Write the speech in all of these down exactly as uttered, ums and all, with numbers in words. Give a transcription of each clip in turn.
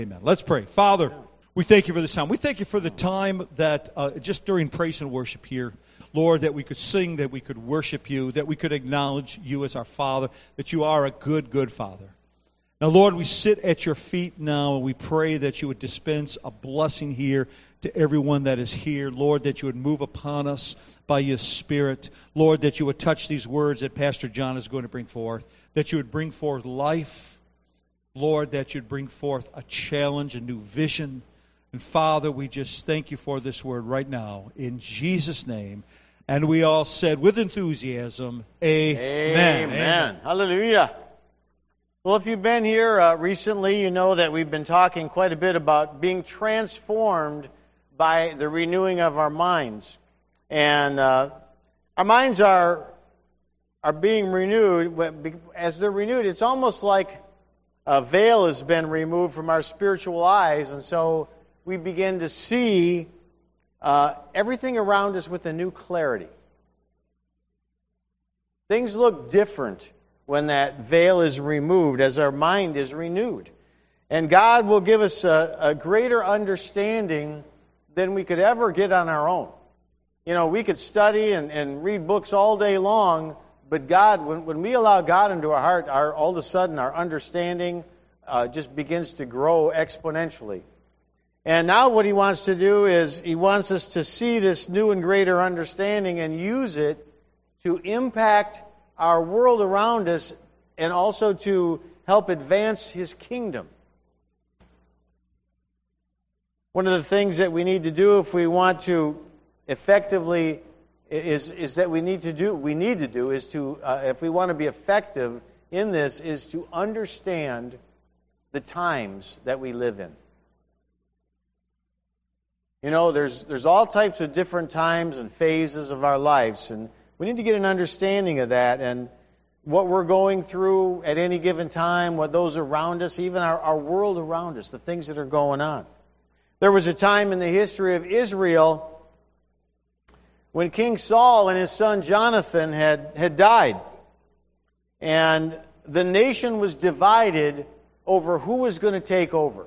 Amen. Let's pray. Father, we thank you for this time. We thank you for the time that uh, just during praise and worship here, Lord, that we could sing, that we could worship you, that we could acknowledge you as our Father, that you are a good, good Father. Now, Lord, we sit at your feet now, and we pray that you would dispense a blessing here to everyone that is here. Lord, that you would move upon us by your Spirit. Lord, that you would touch these words that Pastor John is going to bring forth, that you would bring forth life. Lord, that you'd bring forth a challenge, a new vision. And Father, we just thank you for this word right now, in Jesus' name. And we all said with enthusiasm, Amen. Amen. Amen. Hallelujah. Well, if you've been here uh, recently, you know that we've been talking quite a bit about being transformed by the renewing of our minds. And uh, our minds are, are being renewed. As they're renewed, it's almost like a veil has been removed from our spiritual eyes, and so we begin to see uh, everything around us with a new clarity. Things look different when that veil is removed, as our mind is renewed. And God will give us a, a greater understanding than we could ever get on our own. You know, we could study and, and read books all day long, but God, when, when we allow God into our heart, our, all of a sudden our understanding uh, just begins to grow exponentially. And now what He wants to do is He wants us to see this new and greater understanding and use it to impact our world around us and also to help advance His kingdom. One of the things that we need to do if we want to effectively Is, is that we need to do, we need to do is to, uh, if we want to be effective in this, is to understand the times that we live in. You know, there's there's all types of different times and phases of our lives, and we need to get an understanding of that and what we're going through at any given time, what those around us, even our, our world around us, the things that are going on. There was a time in the history of Israel when King Saul and his son Jonathan had, had died. And the nation was divided over who was going to take over.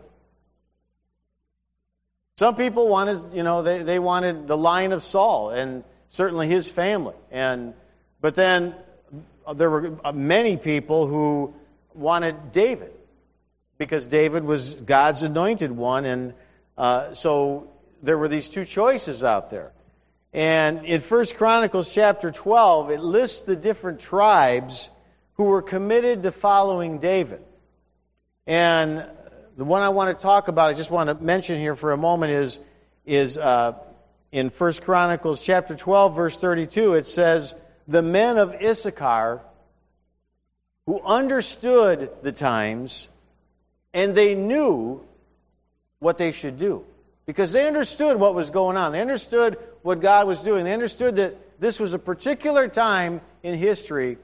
Some people wanted, you know, they, they wanted the line of Saul and certainly his family. And but then there were many people who wanted David because David was God's anointed one. And uh, so there were these two choices out there. And in First Chronicles chapter twelve, it lists the different tribes who were committed to following David. And the one I want to talk about, I just want to mention here for a moment, is, is uh, in First Chronicles chapter twelve, verse thirty-two, it says, "The men of Issachar who understood the times, and they knew what they should do." Because they understood what was going on. They understood what God was doing. They understood that this was a particular time in history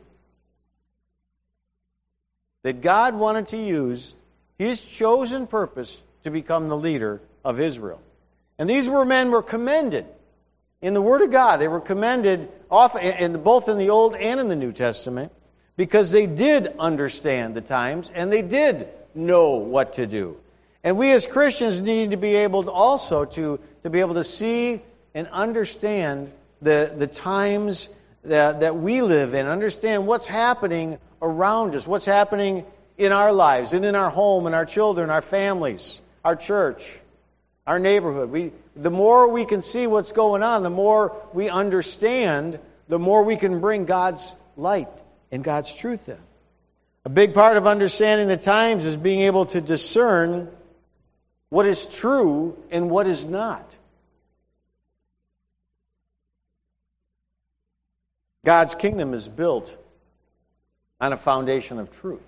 that God wanted to use His chosen purpose to become the leader of Israel. And these were men were commended in the Word of God. They were commended often, in, both in the Old and in the New Testament, because they did understand the times and they did know what to do. And we as Christians need to be able to also to, to be able to see and understand the, the times that, that we live in, understand what's happening around us, what's happening in our lives and in our home and our children, our families, our church, our neighborhood. We, the more we can see what's going on, the more we understand, the more we can bring God's light and God's truth in. A big part of understanding the times is being able to discern what is true and what is not. God's kingdom is built on a foundation of truth.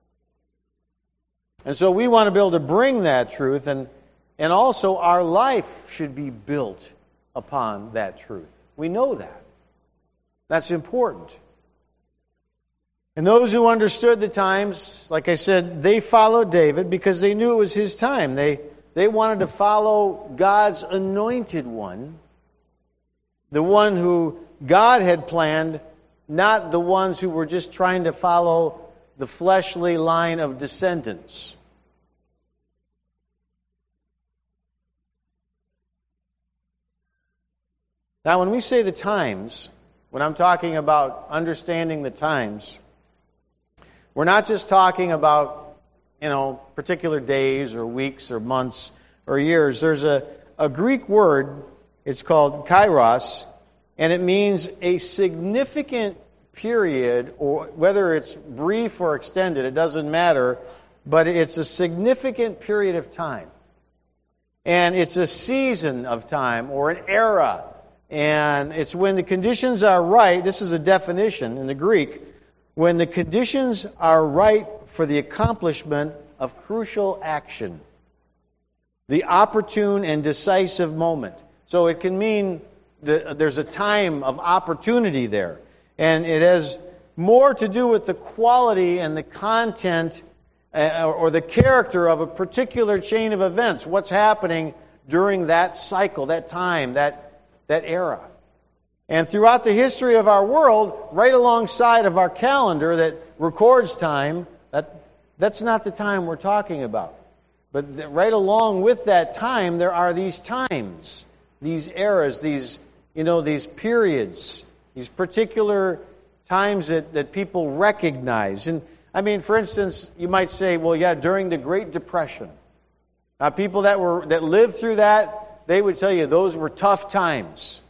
And so we want to be able to bring that truth, and, and also our life should be built upon that truth. We know that. That's important. And those who understood the times, like I said, they followed David because they knew it was his time. They, they wanted to follow God's anointed one, the one who God had planned, not the ones who were just trying to follow the fleshly line of descendants. Now, when we say the times, when I'm talking about understanding the times, we're not just talking about, you know, particular days or weeks or months or years. There's a, a Greek word, it's called kairos, and it means a significant period, or whether it's brief or extended, it doesn't matter, but it's a significant period of time. And it's a season of time or an era. And it's when the conditions are right, this is a definition in the Greek, when the conditions are right for the accomplishment of crucial action. The opportune and decisive moment. So it can mean that there's a time of opportunity there. And it has more to do with the quality and the content uh, or the character of a particular chain of events. What's happening during that cycle, that time, that, that era. And throughout the history of our world, right alongside of our calendar that records time, that, that's not the time we're talking about. But right along with that time, there are these times, these eras, these, you know, these periods, these particular times that, that people recognize. And I mean, for instance, you might say, well, yeah, during the Great Depression. Now, people that were that lived through that, they would tell you those were tough times.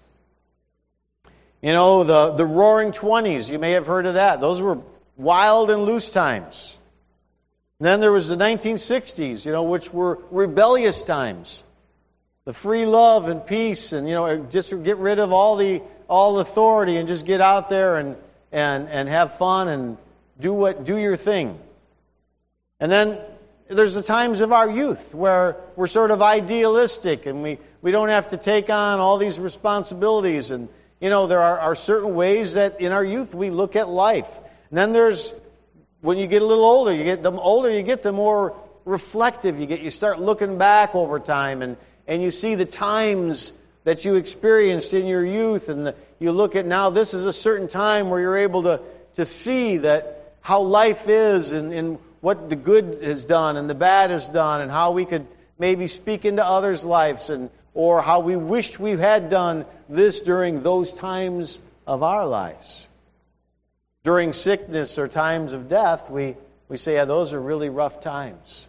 You know, the, the Roaring Twenties, you may have heard of that. Those were wild and loose times. And then there was the nineteen sixties, you know, which were rebellious times. The free love and peace, and, you know, just get rid of all the all authority and just get out there and and and have fun and do what do your thing. And then there's the times of our youth where we're sort of idealistic and we, we don't have to take on all these responsibilities. And, you know, there are, are certain ways that in our youth we look at life. And then there's, when you get a little older, you get the older you get, the more reflective you get. You start looking back over time and, and you see the times that you experienced in your youth. And the, you look at now, this is a certain time where you're able to, to see that how life is and, and what the good has done and the bad has done and how we could maybe speak into others' lives and or how we wished we had done this during those times of our lives. During sickness or times of death, we, we say, yeah, those are really rough times.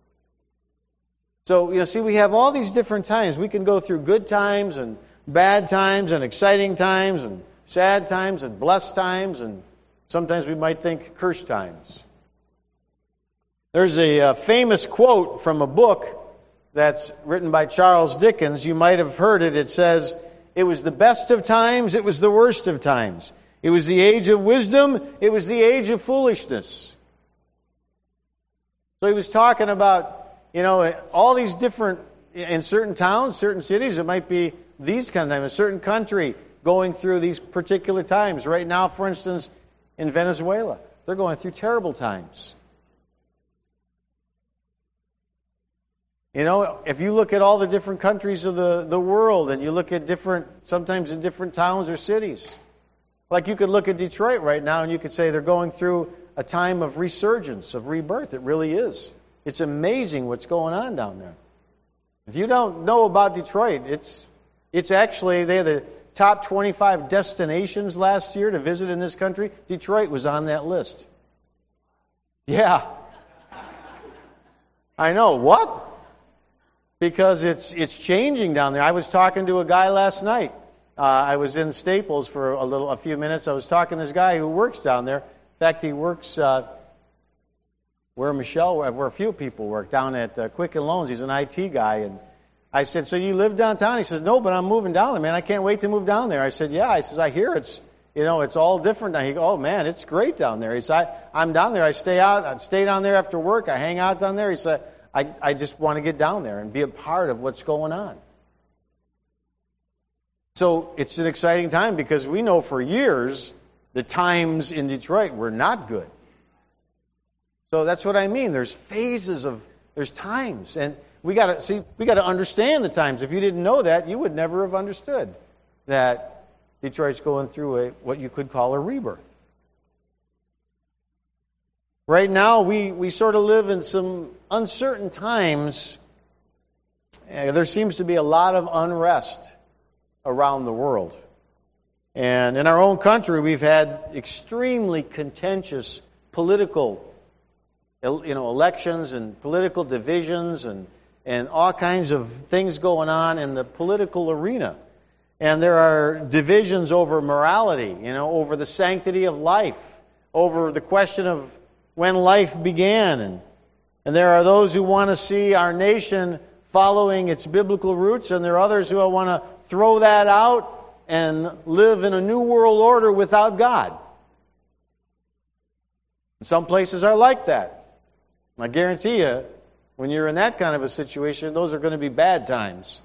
So, you know, see, we have all these different times. We can go through good times and bad times and exciting times and sad times and blessed times, and sometimes we might think cursed times. There's a uh, famous quote from a book that's written by Charles Dickens. You might have heard it. It says, "It was the best of times, it was the worst of times. It was the age of wisdom, it was the age of foolishness." So he was talking about, you know, all these different, in certain towns, certain cities, it might be these kind of times, a certain country going through these particular times. Right now, for instance, in Venezuela, they're going through terrible times. You know, if you look at all the different countries of the, the world and you look at different, sometimes in different towns or cities, like you could look at Detroit right now and you could say they're going through a time of resurgence, of rebirth. It really is. It's amazing what's going on down there. If you don't know about Detroit, it's it's actually, they're the top twenty-five destinations last year to visit in this country. Detroit was on that list. Yeah. I know. What? Because it's it's changing down there. I was talking to a guy last night. Uh, I was in Staples for a little, a few minutes. I was talking to this guy who works down there. In fact, he works uh, where Michelle, where a few people work, down at uh, Quicken Loans. He's an I T guy. And I said, "So you live downtown?" He says, "No, but I'm moving down there, man. I can't wait to move down there." I said, "Yeah." I says, "I hear it's, you know, it's all different now." He goes, "Oh, man, it's great down there." He said, I, "I'm down there. I stay out. I stay down there after work. I hang out down there." He said, I, I just want to get down there and be a part of what's going on." So it's an exciting time because we know for years the times in Detroit were not good. So that's what I mean. There's phases of, there's times. And we got to see, we got to understand the times. If you didn't know that, you would never have understood that Detroit's going through a what you could call a rebirth. Right now, we, we sort of live in some uncertain times. Uh, there seems to be a lot of unrest around the world. And in our own country, we've had extremely contentious political, you know, elections and political divisions and, and all kinds of things going on in the political arena. And there are divisions over morality, you know, over the sanctity of life, over the question of when life began. And, and there are those who want to see our nation following its biblical roots, and there are others who want to throw that out and live in a new world order without God. Some places are like that. I guarantee you, when you're in that kind of a situation, those are going to be bad times.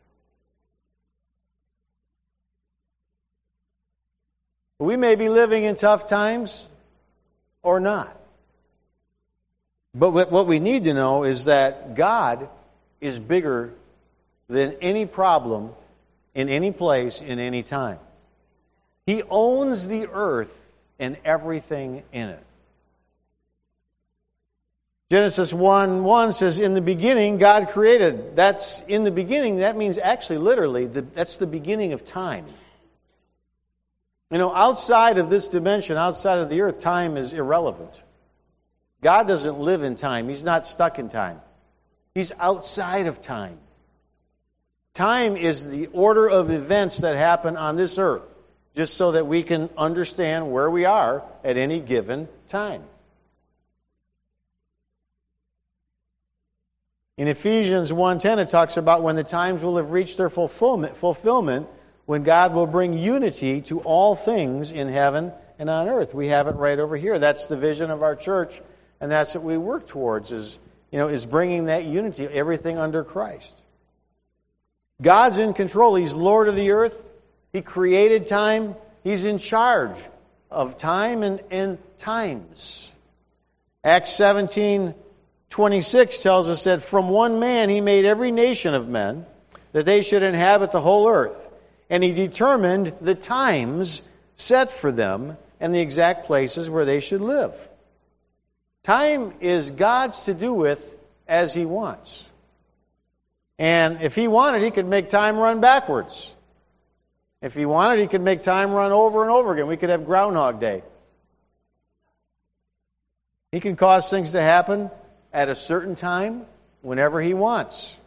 We may be living in tough times or not. But what we need to know is that God is bigger than any problem in any place, in any time. He owns the earth and everything in it. Genesis one one says, in the beginning, God created. That's in the beginning, that means actually, literally, the, that's the beginning of time. You know, outside of this dimension, outside of the earth, time is irrelevant. God doesn't live in time. He's not stuck in time. He's outside of time. Time is the order of events that happen on this earth, just so that we can understand where we are at any given time. In Ephesians one ten, it talks about when the times will have reached their fulfillment, fulfillment, when God will bring unity to all things in heaven and on earth. We have it right over here. That's the vision of our church, and that's what we work towards, is, you know, is bringing that unity, everything under Christ. God's in control. He's Lord of the earth. He created time. He's in charge of time and, and times. Acts seventeen twenty-six tells us that from one man he made every nation of men, that they should inhabit the whole earth. And he determined the times set for them and the exact places where they should live. Time is God's to do with as He wants. And if He wanted, He could make time run backwards. If He wanted, He could make time run over and over again. We could have Groundhog Day. He can cause things to happen at a certain time, whenever He wants.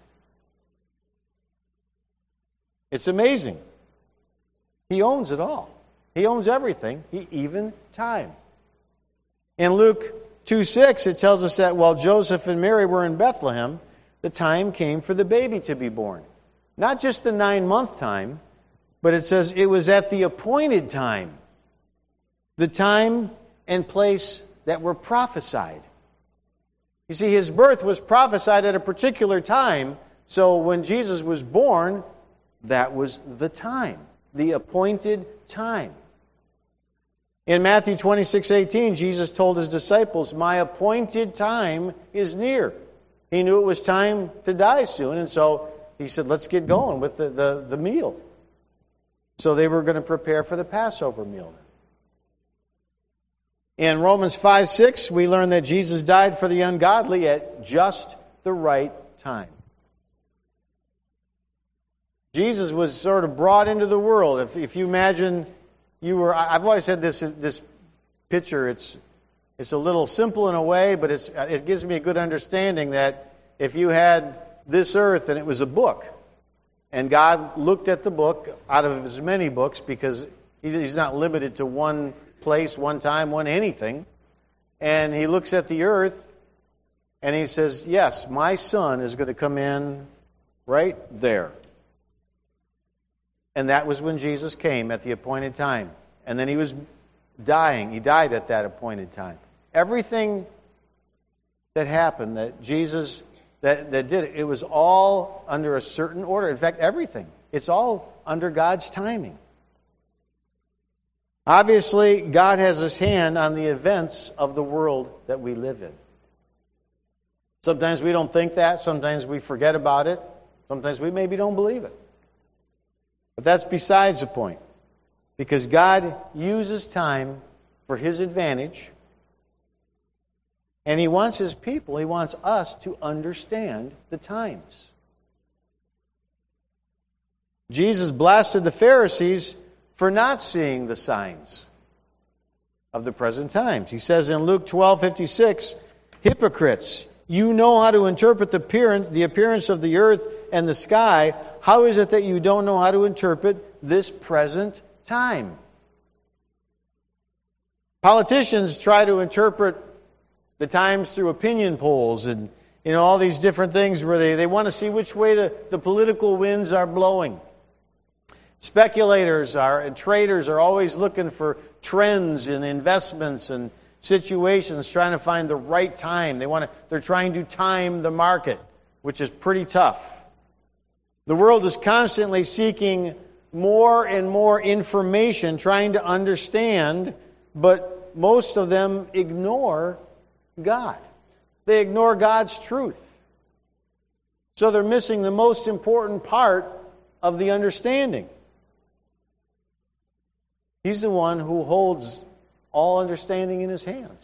It's amazing. He owns it all. He owns everything, He even time. In Luke two six, it tells us that while Joseph and Mary were in Bethlehem, the time came for the baby to be born. Not just the nine-month time, but it says it was at the appointed time. The time and place that were prophesied. You see, His birth was prophesied at a particular time, so when Jesus was born, that was the time, the appointed time. In Matthew twenty-six eighteen, Jesus told His disciples, "My appointed time is near." He knew it was time to die soon, and so He said, let's get going with the, the, the meal. So they were going to prepare for the Passover meal. In Romans five six, we learn that Jesus died for the ungodly at just the right time. Jesus was sort of brought into the world. If, if you imagine you were, I've always had this this picture. It's it's a little simple in a way, but it's it gives me a good understanding that if you had this earth and it was a book, and God looked at the book out of His many books, because He's not limited to one place, one time, one anything, and He looks at the earth and He says, yes, my Son is going to come in right there. And that was when Jesus came at the appointed time. And then He was dying. He died at that appointed time. Everything that happened, that Jesus, that, that did it, it was all under a certain order. In fact, everything. It's all under God's timing. Obviously, God has His hand on the events of the world that we live in. Sometimes we don't think that. Sometimes we forget about it. Sometimes we maybe don't believe it. But that's besides the point. Because God uses time for His advantage. And He wants His people, He wants us to understand the times. Jesus blasted the Pharisees for not seeing the signs of the present times. He says in Luke twelve fifty-six, hypocrites, you know how to interpret the appearance, the appearance of the earth and the sky. How is it that you don't know how to interpret this present time? Politicians try to interpret the times through opinion polls and you know all these different things where they, they want to see which way the, the political winds are blowing. Speculators are and traders are always looking for trends in investments and situations, trying to find the right time. They want to, they're trying to time the market, which is pretty tough. The world is constantly seeking more and more information, trying to understand, but most of them ignore God. They ignore God's truth. So they're missing the most important part of the understanding. He's the one who holds all understanding in His hands.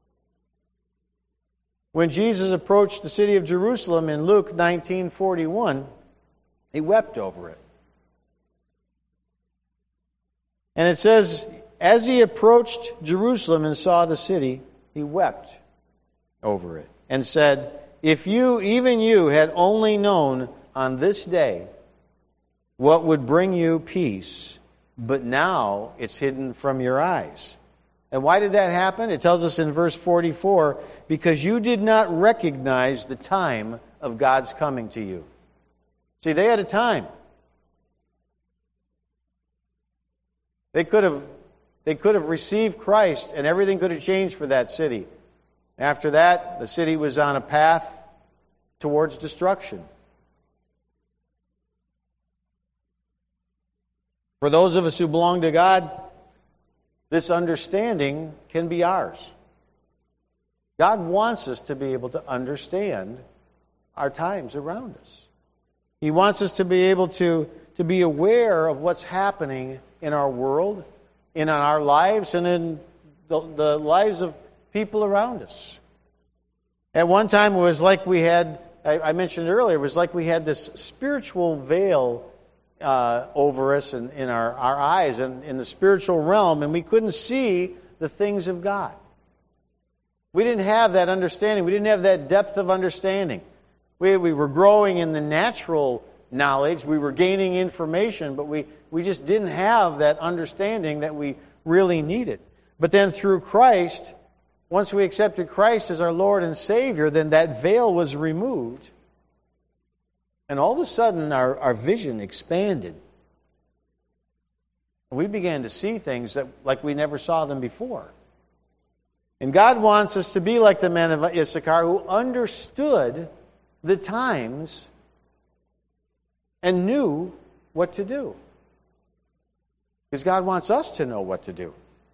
When Jesus approached the city of Jerusalem in Luke nineteen forty-one, He wept over it. And it says, as He approached Jerusalem and saw the city, He wept over it and said, if you, even you, had only known on this day what would bring you peace, but now it's hidden from your eyes. And why did that happen? It tells us in verse forty-four, because you did not recognize the time of God's coming to you. See, they had a time. They could have, they could have received Christ and everything could have changed for that city. After that, the city was on a path towards destruction. For those of us who belong to God, this understanding can be ours. God wants us to be able to understand our times around us. He wants us to be able to, to be aware of what's happening in our world, in our lives, and in the, the lives of people around us. At one time, it was like we had, I, I mentioned earlier, it was like we had this spiritual veil Uh, over us and in our, our eyes and in the spiritual realm, and we couldn't see the things of God. We didn't have that understanding. We didn't have that depth of understanding. We, we were growing in the natural knowledge. We were gaining information, but we, we just didn't have that understanding that we really needed. But then through Christ, once we accepted Christ as our Lord and Savior, then that veil was removed. And all of a sudden, our, our vision expanded. We began to see things that like we never saw them before. And God wants us to be like the men of Issachar who understood the times and knew what to do. Because God wants us to know what to do.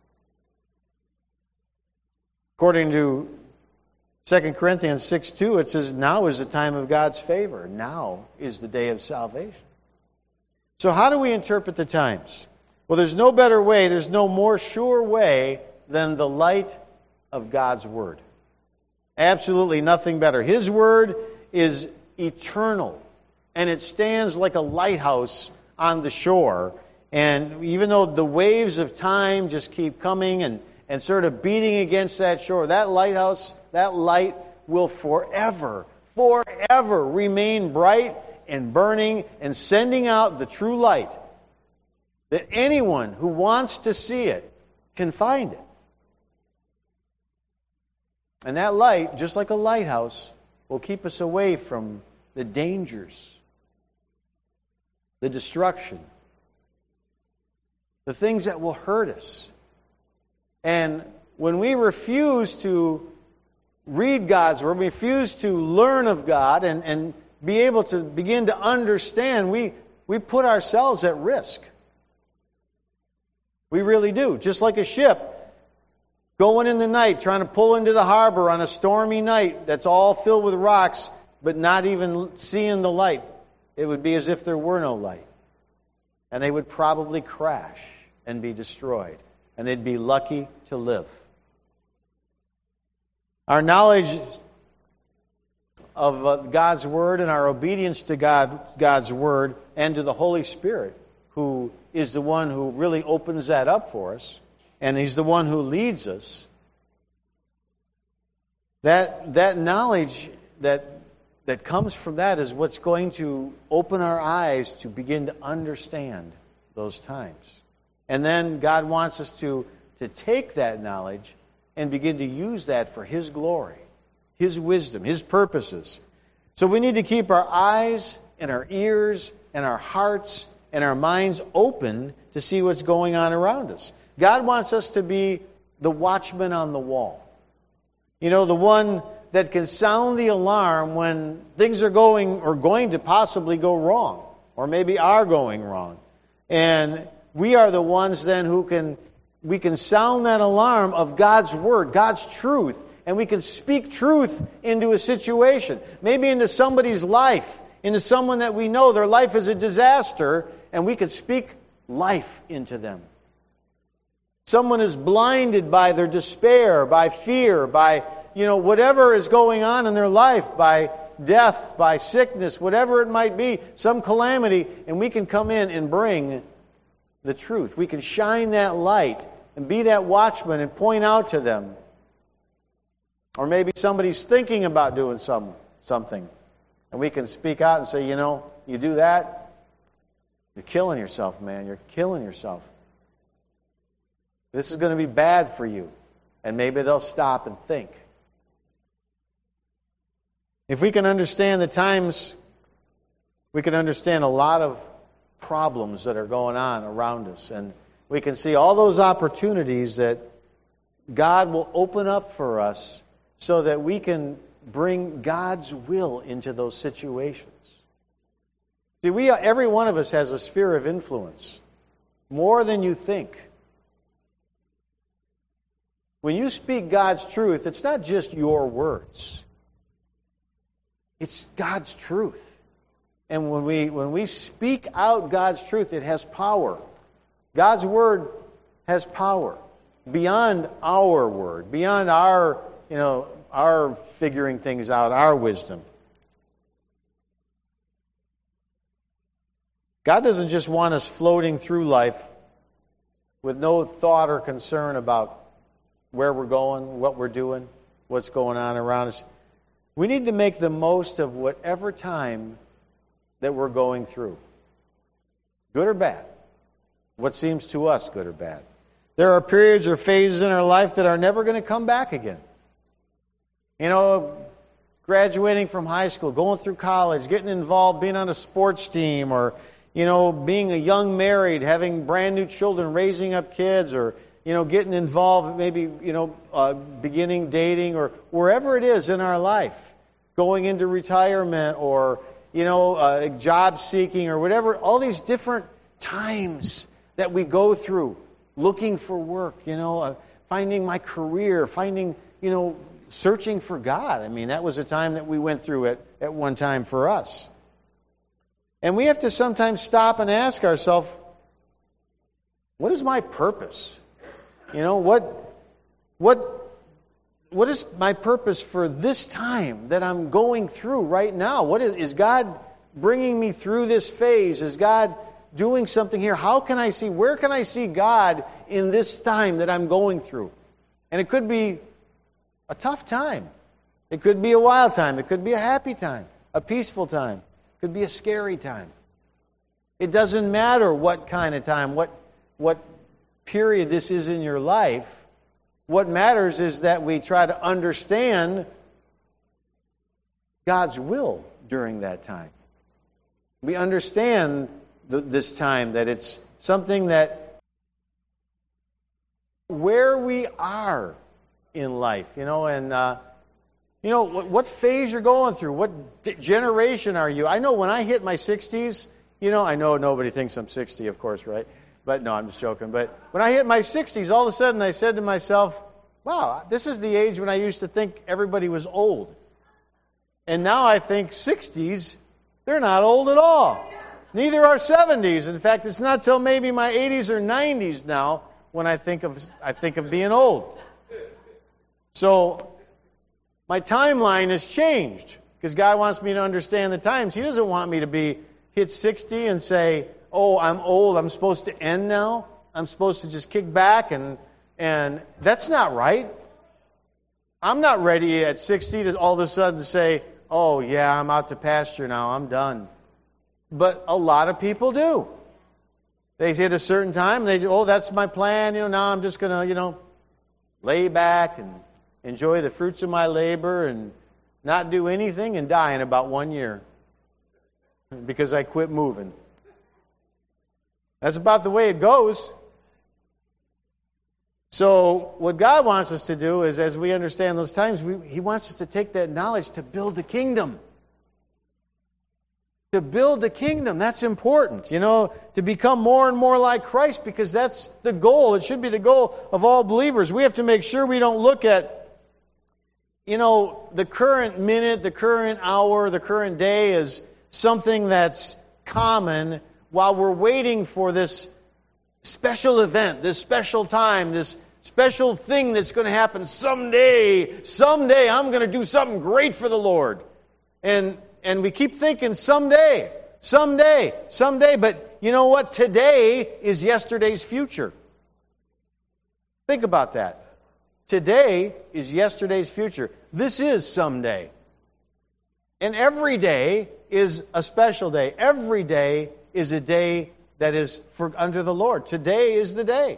According to Second Corinthians six two, it says, now is the time of God's favor. Now is the day of salvation. So how do we interpret the times? Well, there's no better way, there's no more sure way than the light of God's Word. Absolutely nothing better. His Word is eternal, and it stands like a lighthouse on the shore. And even though the waves of time just keep coming and, and sort of beating against that shore, that lighthouse, that light will forever, forever remain bright and burning and sending out the true light that anyone who wants to see it can find it. And that light, just like a lighthouse, will keep us away from the dangers, the destruction, the things that will hurt us. And when we refuse to read God's Word, we refuse to learn of God and, and be able to begin to understand, we, we put ourselves at risk. We really do. Just like a ship going in the night, trying to pull into the harbor on a stormy night that's all filled with rocks, but not even seeing the light. It would be as if there were no light. And they would probably crash and be destroyed. And they'd be lucky to live. Our knowledge of uh, God's Word and our obedience to God, God's Word and to the Holy Spirit, who is the one who really opens that up for us, and He's the one who leads us, that, that knowledge that, that comes from that is what's going to open our eyes to begin to understand those times. And then God wants us to, to take that knowledge and begin to use that for His glory, His wisdom, His purposes. So we need to keep our eyes and our ears and our hearts and our minds open to see what's going on around us. God wants us to be the watchman on the wall. You know, the one that can sound the alarm when things are going or going to possibly go wrong, or maybe are going wrong. And we are the ones then who can, we can sound that alarm of God's Word, God's truth, and we can speak truth into a situation, maybe into somebody's life, into someone that we know their life is a disaster, and we could speak life into them. Someone is blinded by their despair, by fear, by, you know, whatever is going on in their life, by death, by sickness, whatever it might be, some calamity, and we can come in and bring the truth. We can shine that light and be that watchman and point out to them. Or maybe somebody's thinking about doing some something, and we can speak out and say, you know, you do that, you're killing yourself, man. You're killing yourself. This is going to be bad for you. And maybe they'll stop and think. If we can understand the times, we can understand a lot of problems that are going on around us. And we can see all those opportunities that God will open up for us so that we can bring God's will into those situations. See, we every one of us has a sphere of influence, more than you think. When you speak God's truth, it's not just your words. It's God's truth. And when we when we speak out God's truth, it has power. God's Word has power beyond our word, beyond our, you know, our figuring things out, our wisdom. God doesn't just want us floating through life with no thought or concern about where we're going, what we're doing, what's going on around us. We need to make the most of whatever time that we're going through, good or bad. What seems to us good or bad. There are periods or phases in our life that are never going to come back again. You know, graduating from high school, going through college, getting involved, being on a sports team, or, you know, being a young married, having brand new children, raising up kids, or, you know, getting involved, maybe, you know, uh, beginning dating, or wherever it is in our life, going into retirement, or, you know, uh, job seeking, or whatever, all these different times that we go through, looking for work, you know, uh, finding my career, finding, you know, searching for God. I mean, that was a time that we went through at, at one time for us. And we have to sometimes stop and ask ourselves, what is my purpose? You know, what, what, what is my purpose for this time that I'm going through right now? What is, is God bringing me through this phase? Is God doing something here? How can I see, where can I see God in this time that I'm going through? And it could be a tough time. It could be a wild time. It could be a happy time, a peaceful time. It could be a scary time. It doesn't matter what kind of time, what, what period this is in your life. What matters is that we try to understand God's will during that time. We understand th- this time that it's something that where we are in life, you know, and uh, you know what, what phase you're going through, what d- generation are you? I know when I hit my sixties, you know, I know nobody thinks I'm sixty, of course, right? But no, I'm just joking. But when I hit my sixties, all of a sudden I said to myself, wow, this is the age when I used to think everybody was old. And now I think sixties, they're not old at all. Neither are seventies. In fact, it's not till maybe my eighties or nineties now when I think of I think of being old. So my timeline has changed Because God wants me to understand the times. He doesn't want me to be hit sixty and say, oh, I'm old, I'm supposed to end now. I'm supposed to just kick back, and and that's not right. I'm not ready at sixty to all of a sudden say, oh, yeah, I'm out to pasture now, I'm done. But a lot of people do. They hit a certain time, and they say, oh, that's my plan, you know, now I'm just going to, you know, lay back and enjoy the fruits of my labor and not do anything and die in about one year because I quit moving. That's about the way it goes. So what God wants us to do is, as we understand those times, we, He wants us to take that knowledge to build the kingdom. To build the kingdom, that's important. You know, to become more and more like Christ, because that's the goal. It should be the goal of all believers. We have to make sure we don't look at, you know, the current minute, the current hour, the current day as something that's common while we're waiting for this special event, this special time, this special thing that's going to happen someday. Someday I'm going to do something great for the Lord. And and we keep thinking someday, someday, someday. But you know what? Today is yesterday's future. Think about that. Today is yesterday's future. This is someday. And every day is a special day. Every day is a day that is for under the Lord. Today is the day.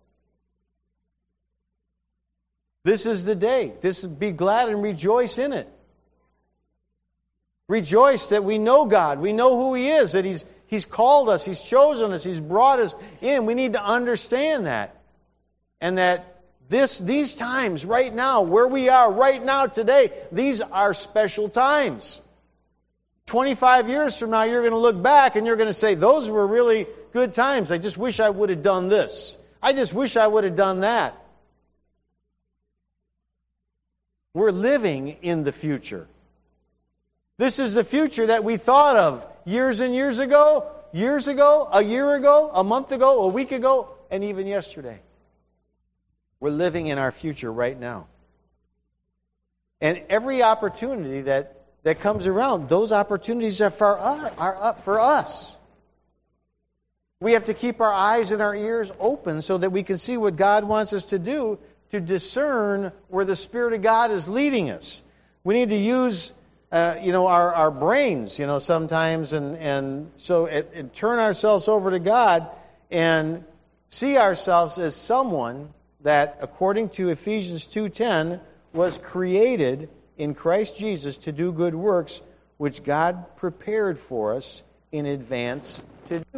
This is the day. This be glad and rejoice in it. Rejoice that we know God. We know who He is. That He's He's called us. He's chosen us. He's brought us in. We need to understand that. And that this these times right now, where we are right now today, these are special times. twenty-five years from now, you're going to look back and you're going to say, those were really good times. I just wish I would have done this. I just wish I would have done that. We're living in the future. This is the future that we thought of years and years ago, years ago, a year ago, a month ago, a week ago, and even yesterday. We're living in our future right now. And every opportunity that, that comes around, those opportunities are for, us, are up for us. We have to keep our eyes and our ears open so that we can see what God wants us to do to discern where the Spirit of God is leading us. We need to use Uh, you know, our, our brains, you know, sometimes, and, and so it, it turn ourselves over to God and see ourselves as someone that, according to Ephesians two ten, was created in Christ Jesus to do good works, which God prepared for us in advance to do.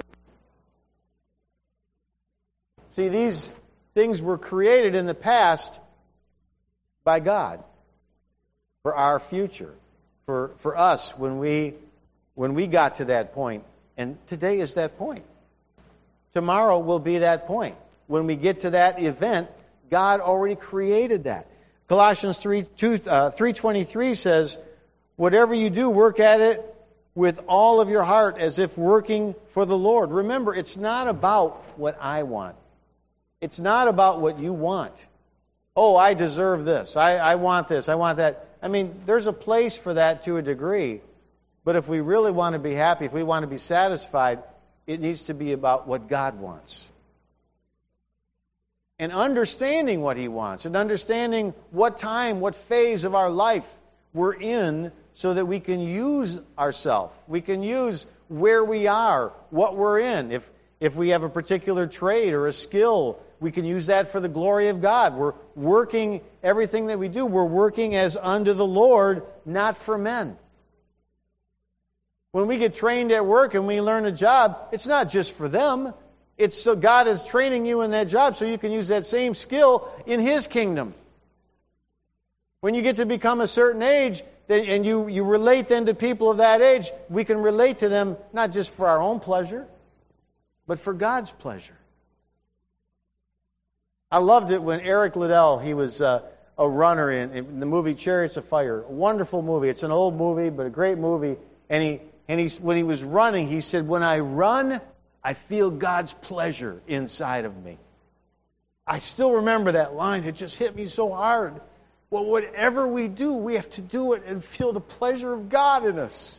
See, these things were created in the past by God for our future. For, for us, when we when we got to that point, and today is that point. Tomorrow will be that point. When we get to that event, God already created that. Colossians three twenty-three says, whatever you do, work at it with all of your heart as if working for the Lord. Remember, it's not about what I want. It's not about what you want. Oh, I deserve this. I, I want this. I want that. I mean, there's a place for that to a degree. But if we really want to be happy, if we want to be satisfied, it needs to be about what God wants. And understanding what He wants. And understanding what time, what phase of our life we're in so that we can use ourselves. We can use where we are, what we're in. If, if we have a particular trade or a skill, we can use that for the glory of God. We're working, everything that we do, we're working as unto the Lord, not for men. When we get trained at work and we learn a job, it's not just for them. It's so God is training you in that job so you can use that same skill in His kingdom. When you get to become a certain age, and you, you relate then to people of that age, we can relate to them not just for our own pleasure, but for God's pleasure. I loved it when Eric Liddell, he was uh, a runner in, in the movie Chariots of Fire. A wonderful movie. It's an old movie, but a great movie. And he and he when he was running, he said, when I run, I feel God's pleasure inside of me. I still remember that line. It just hit me so hard. But whatever we do, we have to do it and feel the pleasure of God in us.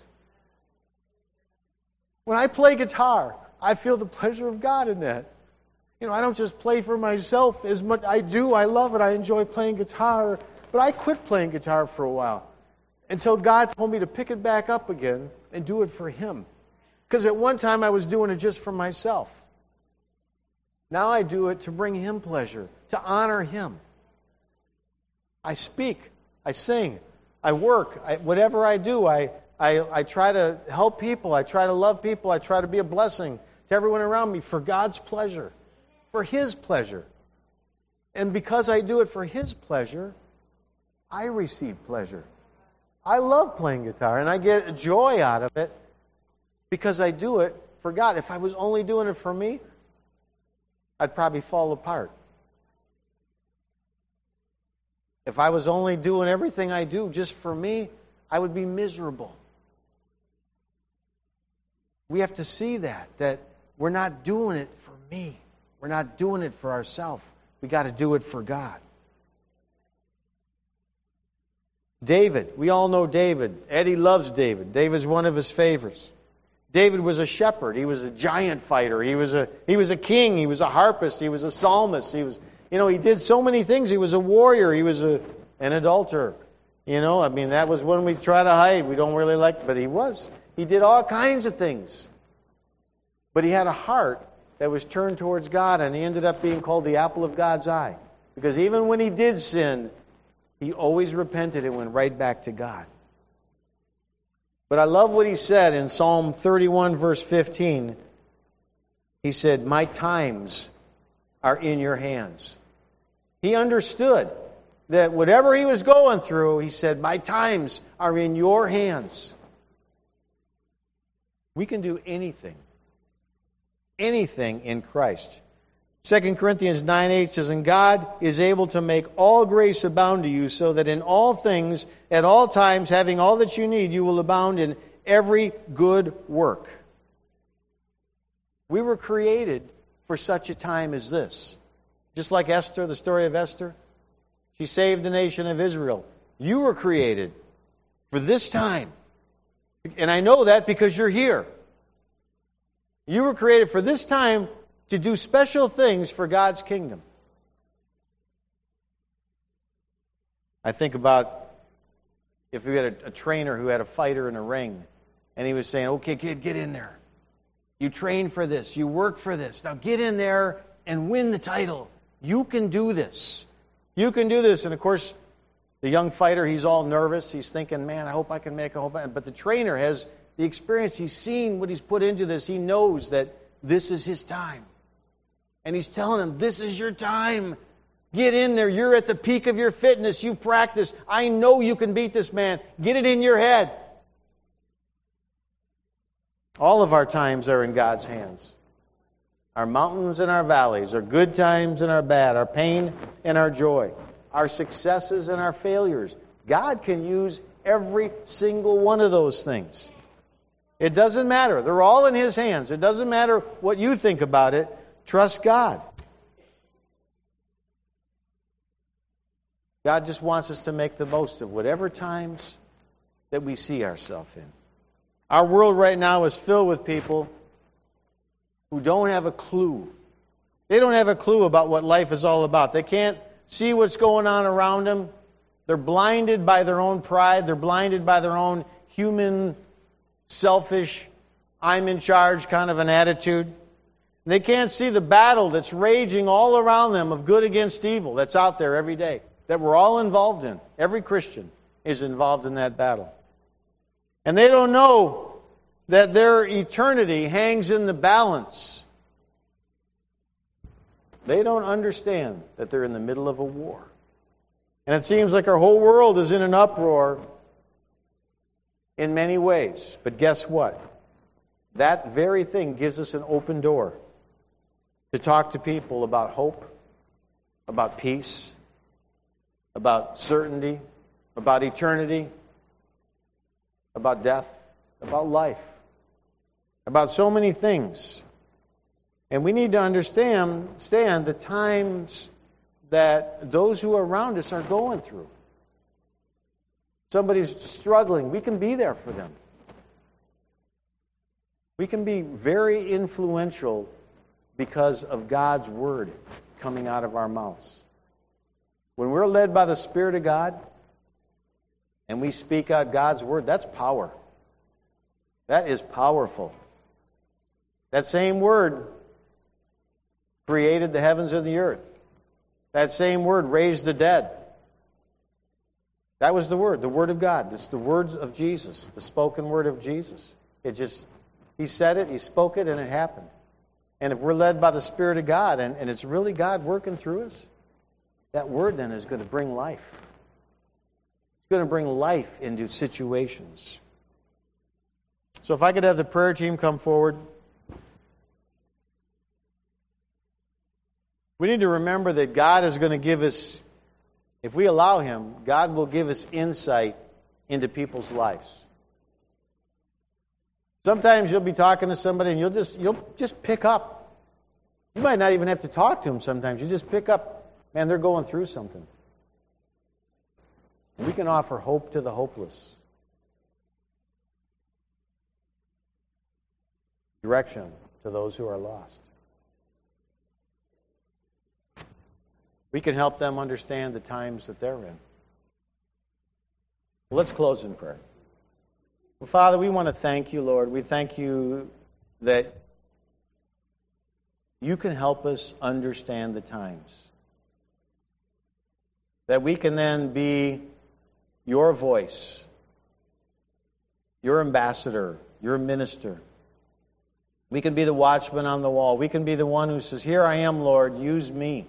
When I play guitar, I feel the pleasure of God in that. You know, I don't just play for myself as much. I do. I love it. I enjoy playing guitar. But I quit playing guitar for a while until God told me to pick it back up again and do it for Him. Because at one time I was doing it just for myself. Now I do it to bring Him pleasure, to honor Him. I speak, I sing, I work, I, whatever I do, I, I, I try to help people, I try to love people, I try to be a blessing to everyone around me for God's pleasure, for His pleasure. And because I do it for His pleasure, I receive pleasure. I love playing guitar, and I get joy out of it because I do it for God. If I was only doing it for me, I'd probably fall apart. If I was only doing everything I do just for me, I would be miserable. We have to see that, that we're not doing it for me. We're not doing it for ourselves. We got to do it for God. David, we all know David. Eddie loves David. David's one of his favorites. David was a shepherd. He was a giant fighter. He was a he was a king. He was a harpist. He was a psalmist. He was, you know, he did so many things. He was a warrior. He was a an adulterer. You know, I mean, that was when we try to hide. We don't really like, but he was. He did all kinds of things. But he had a heart that was turned towards God, and he ended up being called the apple of God's eye. Because even when he did sin, he always repented and went right back to God. But I love what he said in Psalm thirty-one, verse fifteen. He said, "My times are in your hands." He understood that whatever he was going through, he said, "My times are in your hands." We can do anything. Anything in Christ. Second Corinthians nine eight says, "And God is able to make all grace abound to you, so that in all things, at all times, having all that you need, you will abound in every good work." We were created for such a time as this. Just like Esther, the story of Esther. She saved the nation of Israel. You were created for this time. And I know that because you're here. You were created for this time to do special things for God's kingdom. I think about if we had a, a trainer who had a fighter in a ring, and he was saying, "Okay, kid, get in there. You train for this. You work for this. Now get in there and win the title. You can do this. You can do this." And of course, the young fighter, he's all nervous. He's thinking, "Man, I hope I can make a whole..." But the trainer has the experience. He's seen what he's put into this. He knows that this is his time. And he's telling him, "This is your time. Get in there. You're at the peak of your fitness. You practice. I know you can beat this man. Get it in your head." All of our times are in God's hands. Our mountains and our valleys, our good times and our bad, our pain and our joy, our successes and our failures. God can use every single one of those things. It doesn't matter. They're all in His hands. It doesn't matter what you think about it. Trust God. God just wants us to make the most of whatever times that we see ourselves in. Our world right now is filled with people who don't have a clue. They don't have a clue about what life is all about. They can't see what's going on around them. They're blinded by their own pride. They're blinded by their own human, selfish, I'm in charge kind of an attitude. They can't see the battle that's raging all around them of good against evil that's out there every day, that we're all involved in. Every Christian is involved in that battle. And they don't know that their eternity hangs in the balance. They don't understand that they're in the middle of a war. And it seems like our whole world is in an uproar in many ways. But guess what? That very thing gives us an open door to talk to people about hope, about peace, about certainty, about eternity, about death, about life, about so many things. And we need to understand, understand the times that those who are around us are going through. Somebody's struggling, we can be there for them. We can be very influential because of God's word coming out of our mouths. When we're led by the Spirit of God and we speak out God's word, that's power. That is powerful. That same word created the heavens and the earth. That same word raised the dead. That was the word, the word of God. It's the words of Jesus, the spoken word of Jesus. It just, He said it, He spoke it, and it happened. And if we're led by the Spirit of God, and, and it's really God working through us, that word then is going to bring life. It's going to bring life into situations. So if I could have the prayer team come forward. We need to remember that God is going to give us, if we allow Him, God will give us insight into people's lives. Sometimes you'll be talking to somebody and you'll just you'll just pick up. You might not even have to talk to them sometimes. You just pick up, man, they're going through something. We can offer hope to the hopeless. Direction to those who are lost. We can help them understand the times that they're in. Let's close in prayer. Well, Father, we want to thank You, Lord. We thank You that You can help us understand the times. That we can then be Your voice, Your ambassador, Your minister. We can be the watchman on the wall. We can be the one who says, "Here I am, Lord, use me."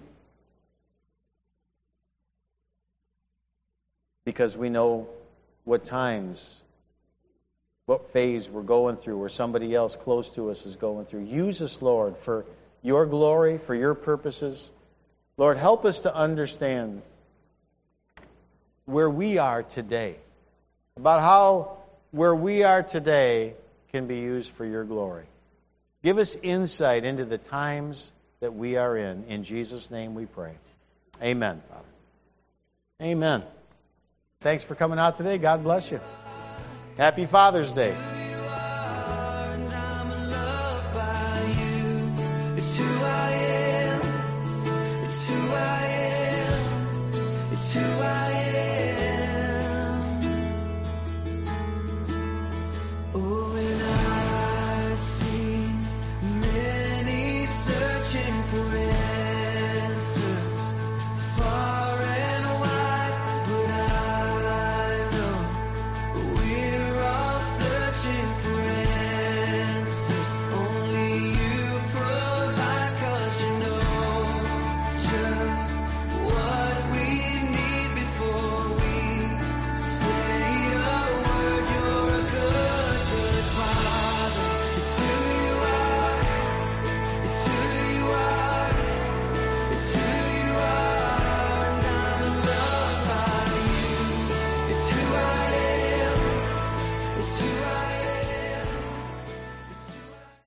Because we know what times, what phase we're going through, or somebody else close to us is going through. Use us, Lord, for Your glory, for Your purposes. Lord, help us to understand where we are today, about how where we are today can be used for Your glory. Give us insight into the times that we are in. In Jesus' name we pray. Amen, Father. Amen. Thanks for coming out today. God bless you. Happy Father's Day.